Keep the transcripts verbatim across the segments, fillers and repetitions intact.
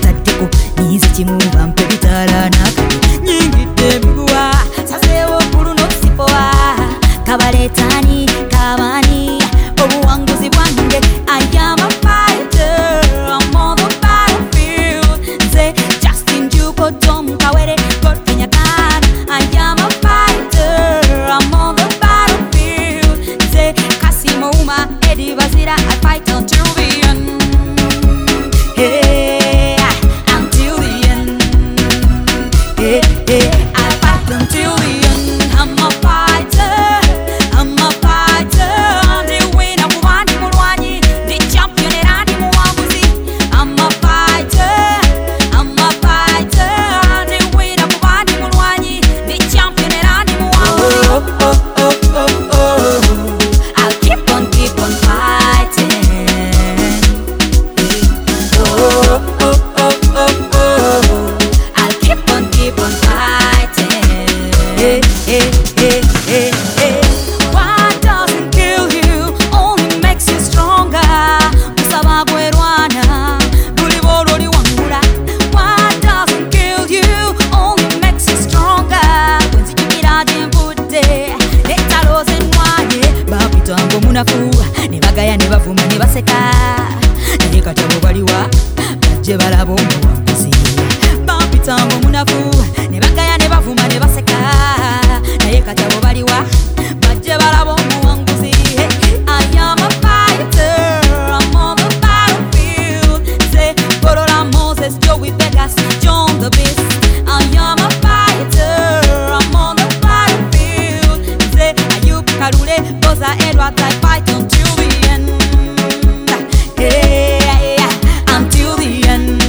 bataddeko niizi kimu bampe bitala nakati nyingidde miguwa sazeewo kulu n'okusipowa kabaletani kabani obuwanguzi bwange I am a fighter I'm on the battlefield nze Justin Juko Tom Kawere Godfrey Nyakana I am a fighter I'm on the battlefield nze Kassim Ouma Eddie Bazira I fight until the end. Hey, until the end. Hey, hey, I fight until the end. I'm a fighter, I'm a fighter. The winner kubandi mulwanyi, the champion era ndi muwanguzi. I'm a fighter, I'm a fighter. The winner kubandi mulwanyi, the champion era ndi muwanguzi. Oh, oh, oh, oh, oh. I'll keep on, keep on fighting. Oh, oh, oh, oh, oh. I'll keep on, keep on fighting. Hey, hey, hey, hey, hey. What doesn't kill you only makes you stronger. Musaba gwerwana, gulibo loli wangula. What doesn't kill you only makes you stronger. Wenzijukira jemvudde, netalo zenwanye. Babitango munafuwa, ne bagaya ne bavuma ne baseka. Naye katabo baliwa, bajje balaba omuwanguzi. Babitango munafuwa, ne bagaya ne bavuma ne baseka. Naye katabo baliwa, bajje balaba omuwanguzi. I am a fighter, I'm on the battlefield. Say, Gorola Moses, Joey Vegas, John the Beast. I am a fighter, I'm on the battlefield. Say, Ayub Kalule, Boza Edward, I fight until the end. Hey, until the end.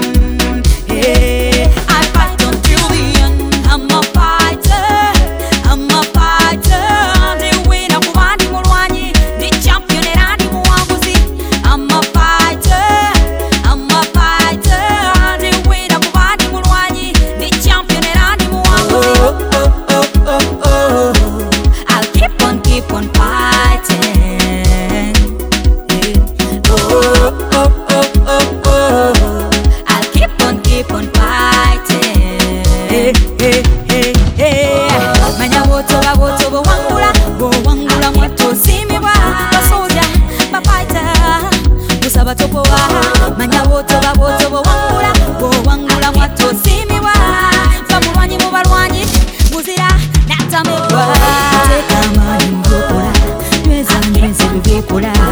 Hey, I fight until the end. I'm a fighter, I'm a fighter. The winner kubandi mulwanyi, the champion era ndi muwanguzi. I'm a fighter, I'm a fighter. The winner kubandi mulwanyi, the champion era ndi muwanguzi. Oh, oh, oh, oh, oh. I'll keep on, keep on fighting. Oh, oh, oh, oh, oh. I'll keep on, keep on fighting. Hey, hey, hey, hey. Manya wotoba wotoba wangula, bo wangula mwato simibwa. Basoldier, ba fighter, musaba topowa. Manya wotoba wotoba wangula, bo wangula mwato simibwa. Bamulwanyi mu balwanyi, muzira natamebwa. Teka amani mugokola, nyweza nyweze bibikola.